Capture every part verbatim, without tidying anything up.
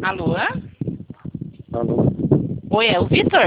Alô? Alô? Oi, é o Vitor?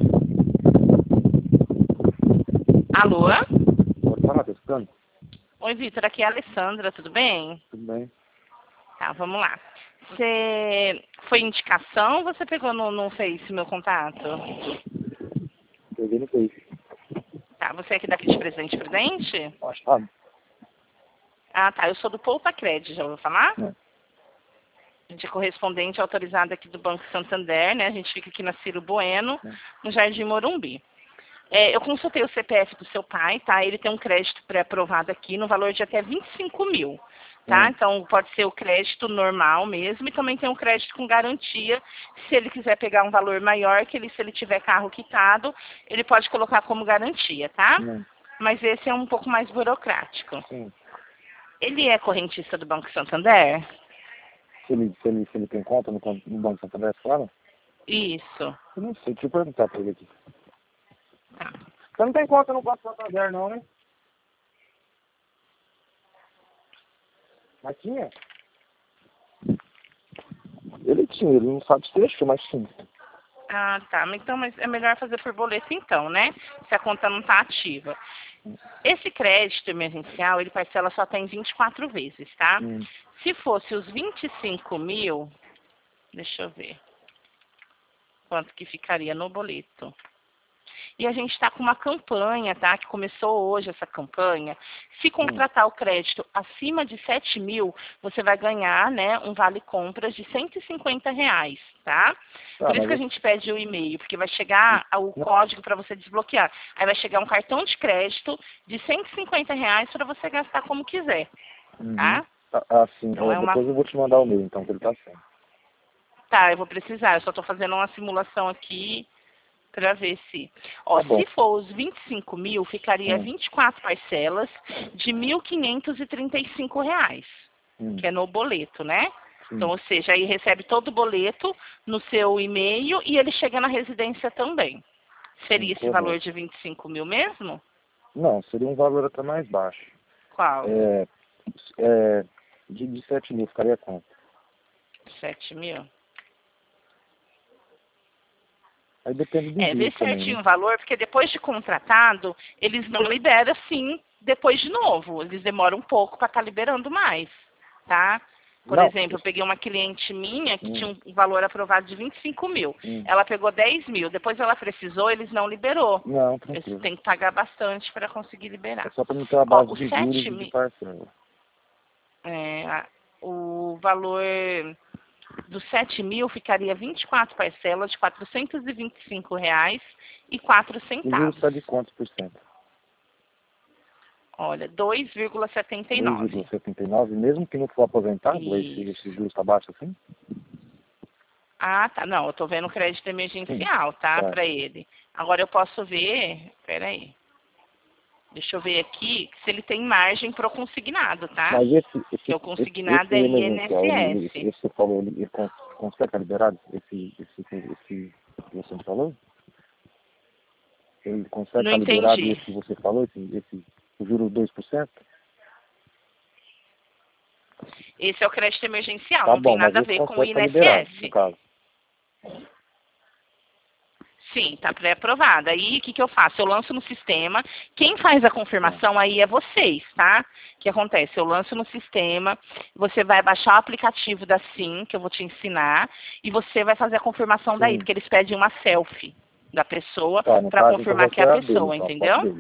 Alô? Pode falar, tá escutando? Oi, Vitor, aqui é a Alessandra, tudo bem? Tudo bem. Tá, vamos lá. Você foi indicação ou você pegou no, no Face meu contato? Peguei no Face. Tá, você é aqui daqui de Presente Presente? Acho que tá. Ah, tá, eu sou do Poupa Cred, já ouviu falar? É. A gente é correspondente autorizado aqui do Banco Santander, né? A gente fica aqui na Ciro Bueno, no Jardim Morumbi. É, eu consultei o C P F do seu pai, tá? Ele tem um crédito pré-aprovado aqui no valor de até vinte e cinco mil, tá? Hum. Então, pode ser o crédito normal mesmo e também tem um crédito com garantia. Se ele quiser pegar um valor maior, que ele, se ele tiver carro quitado, ele pode colocar como garantia, tá? Hum. Mas esse é um pouco mais burocrático. Sim. Ele é correntista do Banco Santander? Se ele, se ele, se ele tem conta no, con- no Banco Santander, você fala? Isso. Eu não sei, deixa eu perguntar pra ele aqui. Tá. Você não tem conta no Banco Santander, não, né? Mas tinha? Ele tinha, ele não sabe se fechou, mas sim. Ah, tá. Então, mas é melhor fazer por boleto então, né? Se a conta não está ativa. Esse crédito emergencial, ele parcela só até em vinte e quatro vezes, tá? Hum. Se fosse os vinte e cinco mil, deixa eu ver quanto que ficaria no boleto. E a gente está com uma campanha, tá? Que começou hoje essa campanha. Se contratar o crédito acima de sete mil, você vai ganhar, né, um vale compras de cento e cinquenta reais, tá? Tá, Por isso mas que a eu- gente pede o e-mail, porque vai chegar o Não. código para você desbloquear. Aí vai chegar um cartão de crédito de cento e cinquenta reais para você gastar como quiser, Uhum. tá? Ah, ah, sim. Não É, é uma... depois eu vou te mandar o e-mail, então, que ele tá sem. Tá, eu vou precisar. Eu só estou fazendo uma simulação aqui para ver se... Ó, Tá bom. se for os vinte e cinco mil, ficaria Hum. vinte e quatro parcelas de mil quinhentos e trinta e cinco reais, Hum. que é no boleto, né? Sim. Então, ou seja, aí recebe todo o boleto no seu e-mail e ele chega na residência também. Seria esse Correto. valor de vinte e cinco mil mesmo? Não, seria um valor até mais baixo. Qual? É, é, de, de sete mil ficaria quanto? sete mil? Aí depende do É, vê juros também, certinho né? o valor, porque depois de contratado, eles não liberam assim depois de novo. Eles demoram um pouco para estar liberando mais, tá? Por Não. exemplo, eu peguei uma cliente minha que Hum. tinha um valor aprovado de vinte e cinco mil. Hum. Ela pegou dez mil. Depois ela precisou, eles não liberou. Não, Eles tranquilo. têm que pagar bastante para conseguir É liberar. só para não ter a Ó, base o de juros sete e de mil, parcela. é, a- o valor dos sete mil ficaria vinte e quatro parcelas de quatrocentos e vinte e cinco reais e quatro O juros centavos. está de quantos por cento? Olha, dois vírgula setenta e dois nove. vírgula setenta e nove, mesmo que não for aposentado, esse, Isso. esse juros está baixo assim? Ah, tá. Não, eu tô vendo crédito Sim. emergencial, tá? Tá. Pra ele. Agora eu posso ver. Peraí. Deixa eu ver aqui se ele tem margem pro consignado, tá? Mas esse, esse, Que o esse, consignado esse é emergencial, ele, ele, I N S S. esse você falou, ele, ele cons- consegue estar liberado? Esse, esse, esse que você me falou? Ele consegue Não estar liberado entendi. esse que você falou, esse, esse o juros dois por cento? Esse é o crédito emergencial, Tá não tem bom, mas nada a esse ver com o consegue estar liberado, no I N S S. caso. Sim, tá pré-aprovado. Aí, o que, que eu faço? Eu lanço no sistema. Quem faz a confirmação aí é vocês, tá? O que acontece? Eu lanço no sistema, você vai baixar o aplicativo da SIM, que eu vou te ensinar, e você vai fazer a confirmação daí, Sim. porque eles pedem uma selfie da pessoa Tá, no para caso, então confirmar vai que é ser a a dele, pessoa, então, a foto entendeu? dele.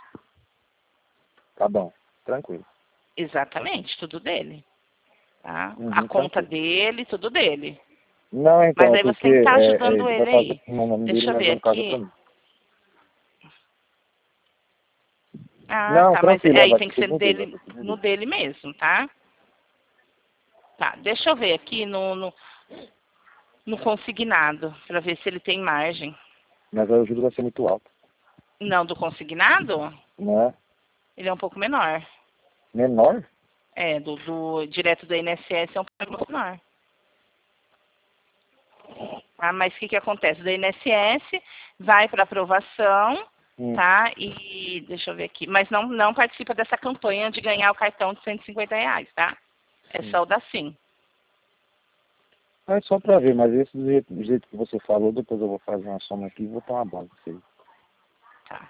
Tá bom, tranquilo. Exatamente, tudo dele. Tá? Uhum, A conta tranquilo. dele, tudo dele. Não, então, Mas é aí você porque tem que estar é, é, ajudando ele ele vai fazer aí. o nome dele, Deixa eu mas ver no caso é pra aqui. mim. Ah, Não, tá, mas tranquilo, aí vai tem ser que ser tudo no dele, vai dele, ser tudo no no dele. dele mesmo, tá? Tá, deixa eu ver aqui no, no, no consignado, para ver se ele tem margem. Mas aí o juros vai ser muito alto, Não, do consignado, não é? ele é um pouco menor. Menor? É, do, do direto do I N S S é um pouco menor. Ah, mas o que, que acontece? Do I N S S vai para aprovação, Hum. tá? E deixa eu ver aqui. Mas não, não participa dessa campanha de ganhar o cartão de cento e cinquenta reais, tá? É Sim. só o da SIM. É só pra ver, mas esse do jeito, do jeito que você falou, depois eu vou fazer uma soma aqui e vou tomar base disso aí. Tá.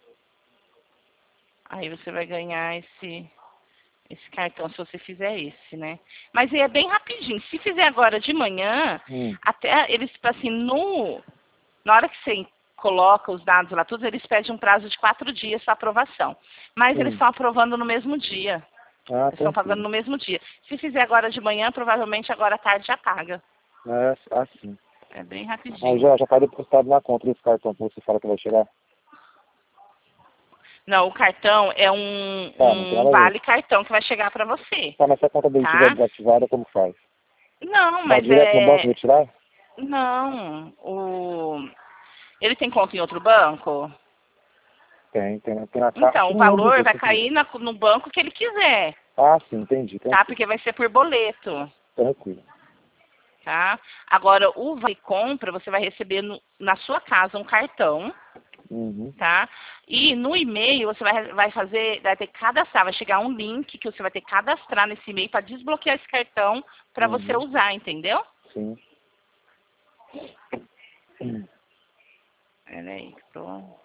Aí você vai ganhar esse, esse cartão se você fizer esse, né? Mas é bem rapidinho. Se fizer agora de manhã, Hum, até eles, tipo assim, no, na hora que você coloca os dados lá, tudo, eles pedem um prazo de quatro dias para aprovação. Mas eles sim. estão aprovando no mesmo dia. Ah, Eles estão pagando tranquilo. no mesmo dia. Se fizer agora de manhã, provavelmente agora à tarde já paga. É assim. É bem Aí rapidinho. já, já tá depositado na conta esse cartão que você fala que vai chegar? Não, o cartão é um, Tá, não tem um nada a ver. vale cartão que vai chegar para você, Tá, mas se a conta dele estiver tá? desativada, como faz? Não, Vai mas direto no banco é... retirar? Não, o... Ele tem conta em outro banco? Tem, tem, tem na caixa. Então, o Não lembro valor disso vai aqui. cair na- no banco que ele quiser, Ah, sim, entendi. tá? Tranquilo. Porque vai ser por boleto, Tranquilo. tá? Agora, o vale compra, você vai receber no- na sua casa um cartão, Uhum. tá? E no e-mail você vai, vai fazer, vai ter que cadastrar, vai chegar um link que você vai ter que cadastrar nesse e-mail para desbloquear esse cartão para você Uhum. usar, entendeu? Sim. Hum. Peraí, pronto.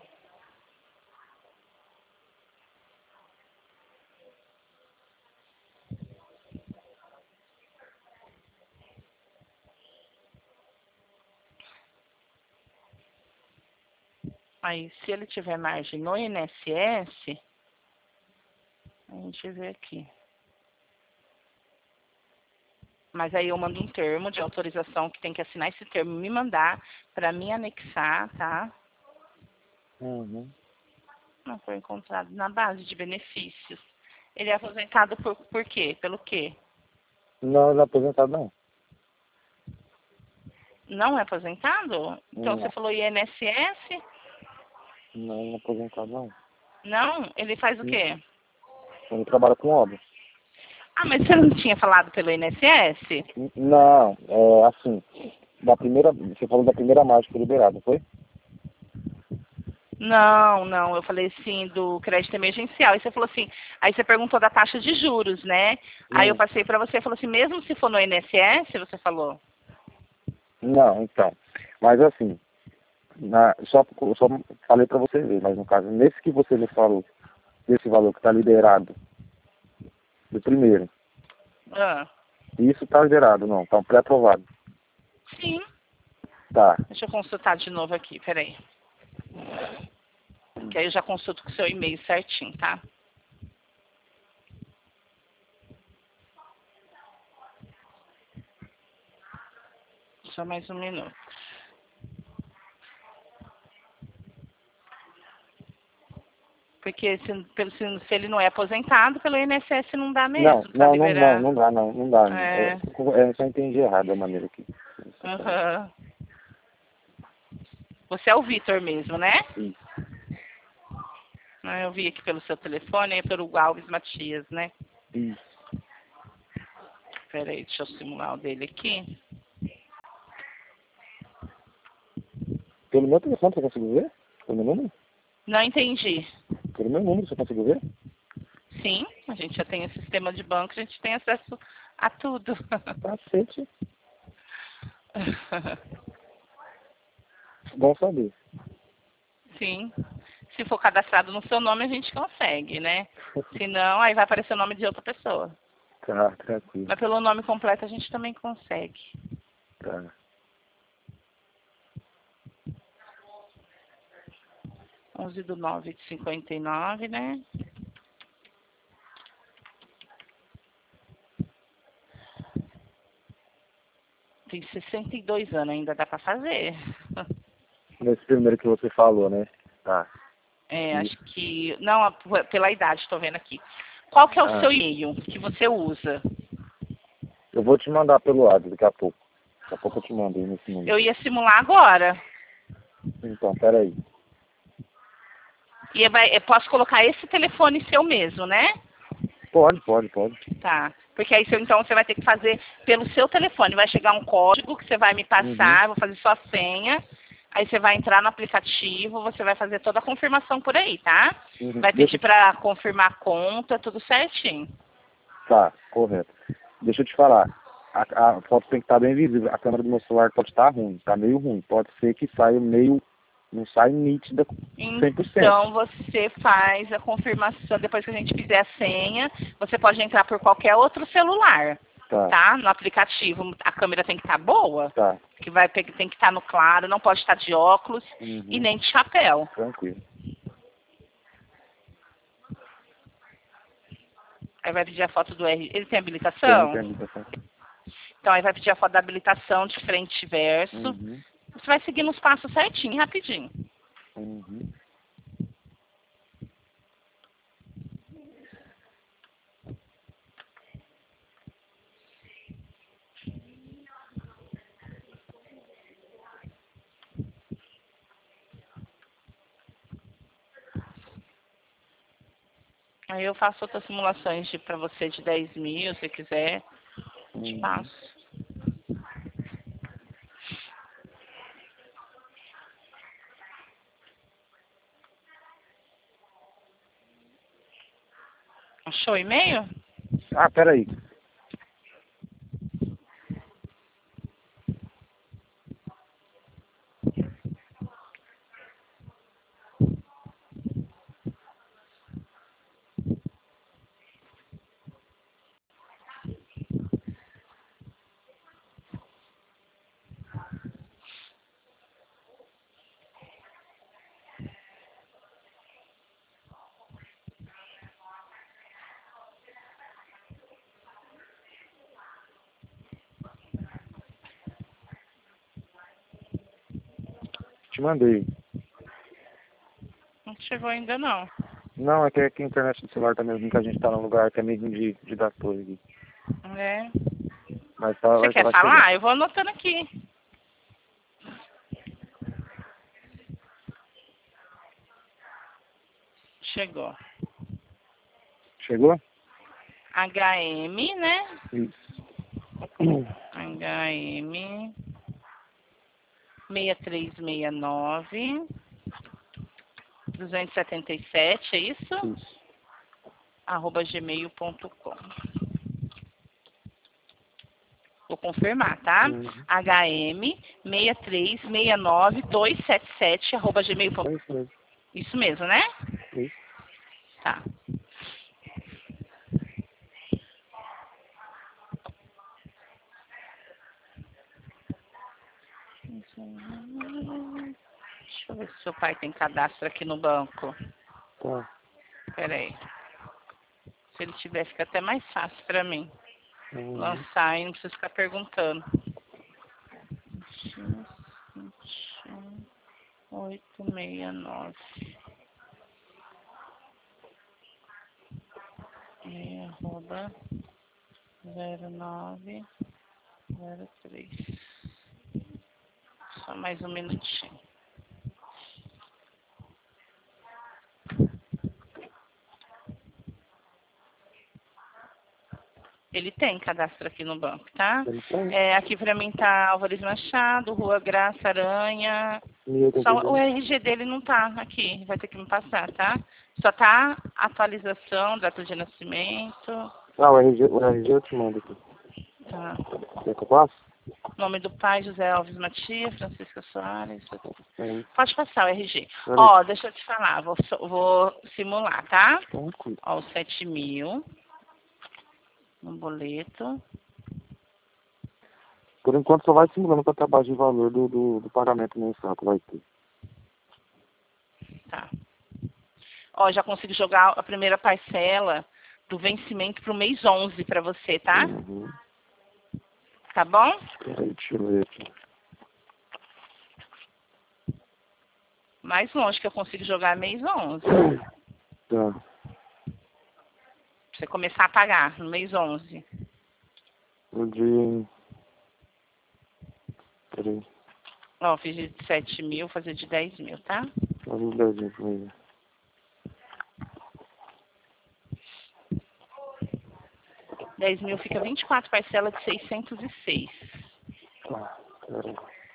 Aí, se ele tiver margem no I N S S, a gente vê aqui. Mas aí eu mando um termo de autorização que tem que assinar esse termo, me mandar para me anexar, tá? Uhum. Não foi encontrado na base de benefícios. Ele é aposentado por, por quê? Pelo quê? Não, não é aposentado não. Não é aposentado? Então você Não, falou I N S S? não, não é aposentado não. Não? Ele faz o Hum. quê? Ele trabalha com obra. Ah, mas você não tinha falado pelo I N S S? N- Não, é assim, da primeira, você falou da primeira margem que foi liberada, não foi? Não, não, eu falei assim do crédito emergencial. E você falou assim, aí você perguntou da taxa de juros, né? Aí eu Hum. passei para você e falou assim, mesmo se for no I N S S, você falou. Não, então. Mas assim, na, só, só falei pra você ver, mas no caso, nesse que você me falou, desse valor que está liberado, do primeiro, Ah, isso está liberado, não, está pré-aprovado. sim. Tá. Deixa eu consultar de novo aqui, peraí. Que aí eu já consulto com o seu e-mail certinho, tá? Só mais um minuto. Porque se, pelo- se, se ele não é aposentado, pelo I N S S não dá Não, mesmo pra não, não, não, liberar. não dá, não, não dá. É. É, eu só entendi errado a maneira que você falou. Aham. Você é o Vitor mesmo, né? Isso, Ah, eu vi aqui pelo seu telefone, é pelo Alves Matias, né? isso. Peraí, deixa eu simular o dele aqui. Pelo meu telefone você conseguiu ver? Pelo meu número? Não entendi. Pelo meu número você conseguiu ver? Sim, a gente já tem o sistema de banco, a gente tem acesso a tudo. Cacete. Bom saber. Sim. Se for cadastrado no seu nome, a gente consegue, né? Se não, aí vai aparecer o nome de outra pessoa. Tá, tranquilo. Mas pelo nome completo a gente também consegue. Tá. onze do nove de cinquenta e nove, né? Tem sessenta e dois anos, ainda dá pra fazer. Nesse primeiro que você falou, né? Tá. É, Isso. acho que... Não, a- pela idade, estou vendo aqui. Qual que é o Ah, seu e-mail que você usa? eu vou te mandar pelo lado daqui a pouco. Daqui a pouco eu te mando aí nesse número. Eu ia simular agora. Então, peraí. E vai, eu posso colocar esse telefone seu mesmo, né? Pode, pode, pode. Tá. Porque aí, seu- então, você vai ter que fazer pelo seu telefone. Vai chegar um código que você vai me passar, eu vou fazer sua senha. Aí você vai entrar no aplicativo, você vai fazer toda a confirmação por aí, tá? Uhum. Vai Deixa pedir pra confirmar a conta, tudo certinho. Tá, correto. Deixa eu te falar. A, a foto tem que estar bem visível. A câmera do meu celular pode estar ruim, está meio ruim. Pode ser que saia meio, não sai nítida cem por cento. Então você faz a confirmação, depois que a gente fizer a senha, você pode entrar por qualquer outro celular, Tá. tá? No aplicativo, a câmera tem que estar boa, Tá. que vai tem que estar no claro, não pode estar de óculos Uhum. e nem de chapéu. Tranquilo. Aí vai pedir a foto do R G. Ele tem habilitação? Tem, tem habilitação. Então aí vai pedir a foto da habilitação de frente e verso. Uhum. Você vai seguindo os passos certinho, rapidinho. Uhum. Aí eu faço outras simulações de para você de dez mil, se quiser. Te Uhum. passo. Achou o e-mail? Ah, peraí. Te mandei. Não chegou ainda não. Não, é que aqui a internet do celular tá mesmo que a gente tá num lugar que é meio de, de dar torre aqui. É. Mas tá, Você vai, quer vai falar? chegar. Eu vou anotando aqui. Chegou. Chegou? H M, né? Isso. H M seis três seis nove duzentos e setenta e sete, é isso? Isso. Arroba gmail ponto com. Vou confirmar, tá? Uhum. H M seis três seis nove dois sete sete arroba gmail ponto com. É isso mesmo. Isso mesmo, né? Isso. Tá. Deixa eu ver se seu pai tem cadastro aqui no banco. Tá. Pera aí. Se ele tiver, fica até mais fácil pra mim. Uhum. Lançar e não precisa ficar perguntando. oito seis nove. E arroba zero nove zero três. Só mais um minutinho. Ele tem cadastro aqui no banco, tá? Ele tem? É, aqui pra mim tá Álvares Machado, Rua Graça Aranha. Meu Deus. Só o R G dele não tá aqui, vai ter que me passar, tá? Só tá atualização, data de nascimento. Ah, o R G, o R G eu te mando aqui. Tá. Quer que eu passe? Nome do pai, José Alves Matias, Francisca Soares. É isso. Pode passar o R G. Peraí. Ó, deixa eu te falar, vou, so- vou simular, tá? Tranquilo. Ó, os sete mil no boleto. Por enquanto só vai simulando para trabalho de valor do, do, do pagamento mensal que vai ter. Tá. Ó, já consigo jogar a primeira parcela do vencimento pro mês onze pra você, tá? Uhum. Tá bom? Peraí, deixa eu ver aqui. Mais longe que eu consigo jogar é mês onze. Tá. Pra você começar a pagar no mês onze. O dia... Peraí. Ó, fiz de sete mil, fazer de dez mil, tá? Faz uns dez pra mim. dez mil fica vinte e quatro parcelas de seiscentos e seis. Tá, peraí.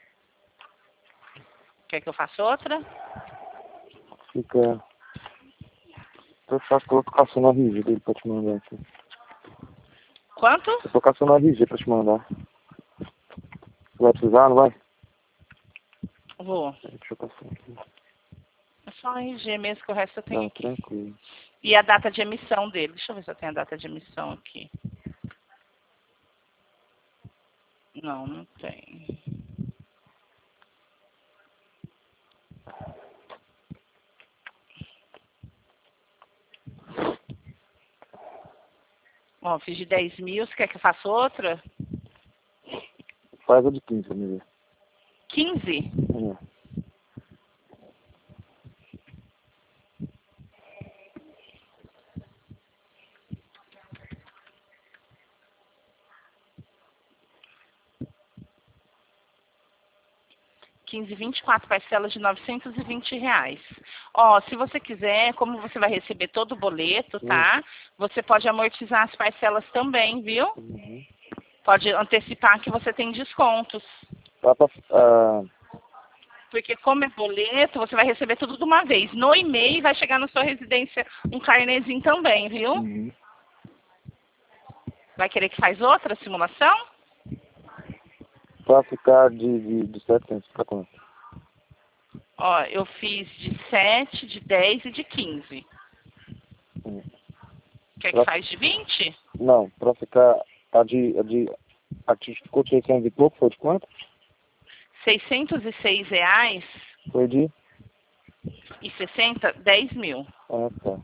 Quer que eu faça outra? Fica... Eu faço colocação na R G dele pra te mandar aqui. Quanto? Eu tô caçando a R G pra te mandar. Vai precisar, não vai? Vou. Deixa eu caçar aqui. É só a R G mesmo, que o resto eu tenho Não, aqui. tranquilo. E a data de emissão dele. Deixa eu ver se eu tenho a data de emissão aqui. Não, não tem. Ó, fiz de dez mil. Você quer que eu faça outra? Faz a de quinze, pra me ver. quinze? Hum. quinze, vinte e quatro parcelas de novecentos e vinte reais. Ó, se você quiser, como você vai receber todo o boleto, tá? Você pode amortizar as parcelas também, viu? Uhum. Pode antecipar que você tem descontos. Dá pra... Ah, Porque como é boleto, você vai receber tudo de uma vez. No e-mail vai chegar na sua residência um carnezinho também, viu? uhum. Vai querer que faz outra simulação? Pra ficar de, de, de setecentos pra quanto? Ó, eu fiz de sete, de dez e de quinze. Hum. Quer que Pra... faz de vinte? Não, pra ficar... A de... A de... A que ficou de seiscentos e pouco, foi de quanto? seiscentos e seis reais Foi de... e sessenta, dez mil. Ah, tá.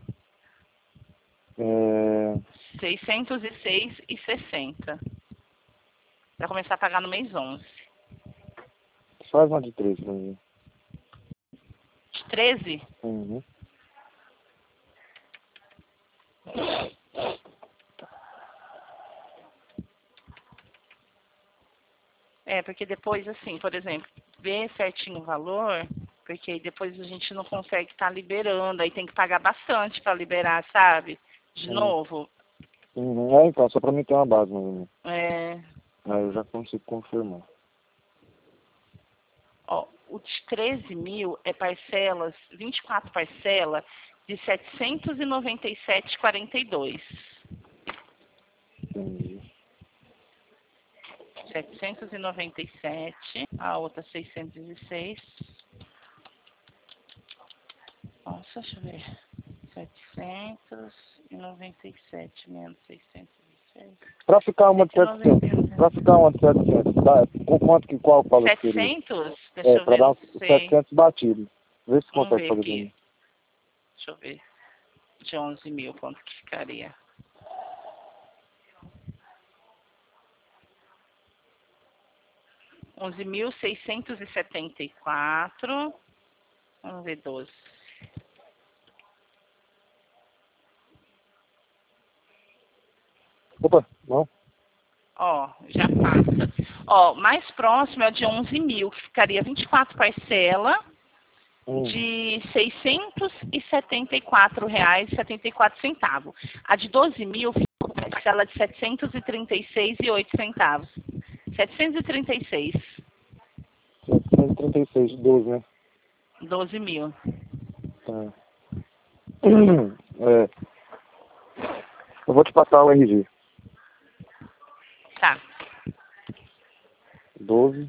É... seiscentos e seis e sessenta. Vai começar a pagar no mês onze. Faz uma de três pra mim. De treze? Uhum. É, porque depois, assim, por exemplo, ver certinho o valor, porque aí depois a gente não consegue estar liberando, aí tem que pagar bastante para liberar, sabe? De Uhum. novo. Uhum. É, então, só pra mim ter uma base, né? É, Aí eu já consigo confirmar. ó, o de treze mil é parcelas, vinte e quatro parcelas de setecentos e noventa e sete reais e quarenta e dois. Entendi. setecentos e noventa e sete, a outra seiscentos e seis. Nossa, deixa eu ver. setecentos e noventa e sete menos seiscentos e seis. Pra ficar uma de cento e noventa e setecentos, um. pra ficar uma de setecentos, tá? Com quanto que qual valor que seria? setecentos? Deixa É, eu pra ver, dar não uns sei. setecentos batidos. Vê se Vamos consegue ver fazer pra aqui. mim. Deixa eu ver. De onze mil, quanto que ficaria? onze mil seiscentos e setenta e quatro. Vamos ver, doze. Opa, não? Ó, já passa. Ó, mais próximo é o de onze mil, que ficaria vinte e quatro parcelas Hum. de seiscentos e setenta e quatro reais e setenta e quatro centavos. A de doze mil fica com parcela de setecentos e trinta e seis reais e oito centavos. setecentos e trinta e seis. setecentos e trinta e seis, de doze, né? doze mil. Tá. É. Eu vou te passar o R G. Tá. doze,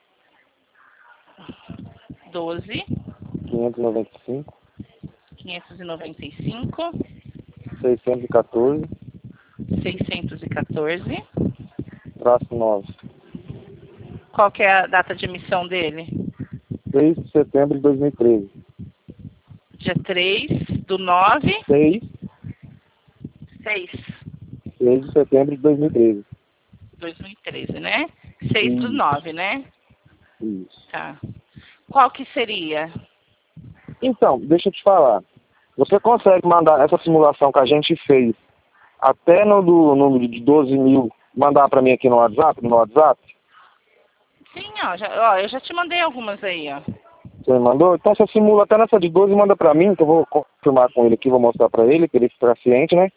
doze, quinhentos e noventa e cinco, quinhentos e noventa e cinco, seiscentos e quatorze, seiscentos e quatorze. traço nove. Qual que é a data de emissão dele? seis de setembro de dois mil e treze. Dia três do nove. seis, seis. seis de setembro de dois mil e treze. dois mil e treze, né? seis do Isso. nove, né? Isso. Tá. Qual que seria? Então, deixa eu te falar. Você consegue mandar essa simulação que a gente fez até no do número de doze mil, mandar para mim aqui no WhatsApp, no WhatsApp? Sim, ó, já, ó, eu já te mandei algumas aí, ó. Você me mandou? Então você simula até nessa de doze e manda para mim, que eu vou confirmar com ele aqui, vou mostrar para ele, que ele fica ciente, né?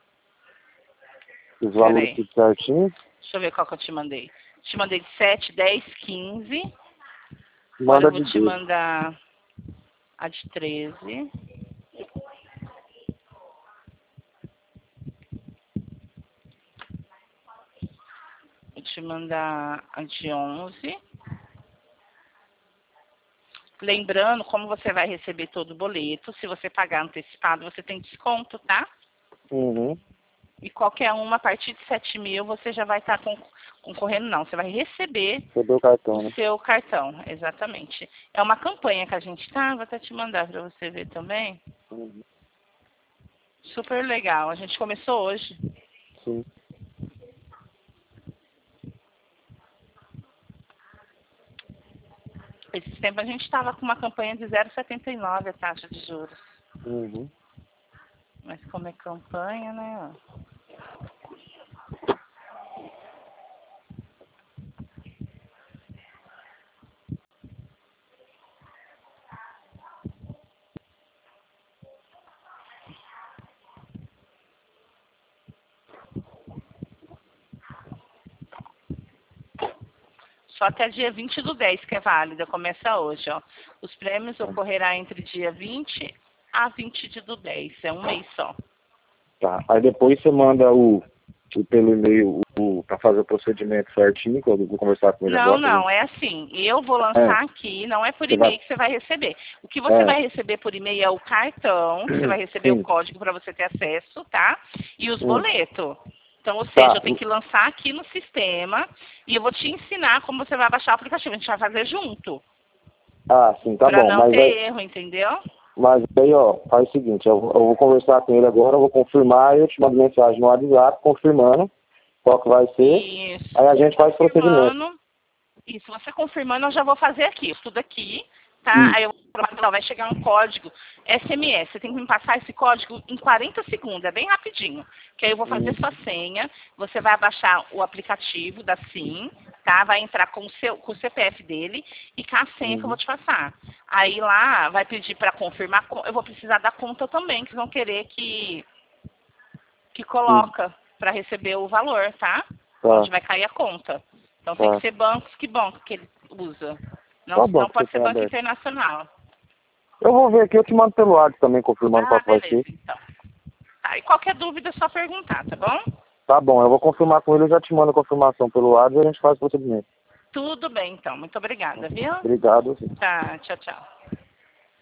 Os valores Peraí. tudo certinho. Deixa eu ver qual que eu te mandei. Te mandei de sete, dez, quinze. Agora Manda eu vou de te doze. mandar a de treze. te mandar a de onze. Lembrando, como você vai receber todo o boleto, se você pagar antecipado, você tem desconto, tá? Uhum. E qualquer uma, a partir de sete mil, você já vai estar tá concorrendo, não. Você vai receber o cartão, o né? seu cartão, exatamente. É uma campanha que a gente tá, vou até te mandar para você ver também. Uhum. Super legal, a gente começou hoje. Sim. Esse tempo a gente estava com uma campanha de zero vírgula setenta e nove a taxa de juros. Uhum. Mas como é campanha, né? Ó. Só até dia vinte do dez que é válida, começa hoje, ó. Os prêmios ocorrerá entre dia vinte a vinte do dez, é um mês só. Tá. Aí depois você manda o, o pelo e-mail o, para fazer o procedimento certinho, que eu vou conversar com ele Não, agora. não, é assim, eu vou lançar É. aqui, não é por Você e-mail vai- que você vai receber. O que você É. vai receber por e-mail é o cartão, que você vai receber Sim. o código para você ter acesso, tá? E os Hum. boletos. Então, ou Tá. seja, eu tenho que lançar aqui no sistema e eu vou te ensinar como você vai baixar o aplicativo. A gente vai fazer junto, Ah, sim, tá para bom. não Mas ter aí, erro, entendeu? mas aí, ó, faz o seguinte, eu, eu vou conversar com ele agora, eu vou confirmar, eu te mando mensagem no WhatsApp confirmando qual que vai ser. Isso. Aí a gente faz o procedimento. Confirmando. Isso, você confirmando, eu já vou fazer aqui, tudo aqui, tá? Hum. Aí eu vou, vai chegar um código S M S, você tem que me passar esse código em quarenta segundos, é bem rapidinho. Que aí eu vou fazer Hum. sua senha, você vai baixar o aplicativo da SIM, tá? Vai entrar com o, seu, com o C P F dele e com a senha Uhum. que eu vou te passar. Aí lá vai pedir para confirmar, eu vou precisar da conta também, que vão querer que, que coloca para receber o valor, tá? Tá. Onde vai cair a conta. Então tem Tá. que ser bancos, que banco que ele usa. Não, Tá bom, não que pode você ser tem banco aberto. internacional. Eu vou ver aqui, eu te mando pelo WhatsApp também, confirmando qual Ah, que vai beleza, ser. então. Tá, e qualquer dúvida é só perguntar, tá bom? Tá bom, eu vou confirmar com ele, eu já te mando a confirmação pelo WhatsApp e a gente faz o procedimento. Tudo bem, então. Muito obrigada, viu? Obrigado. Sim. Tá, tchau, tchau.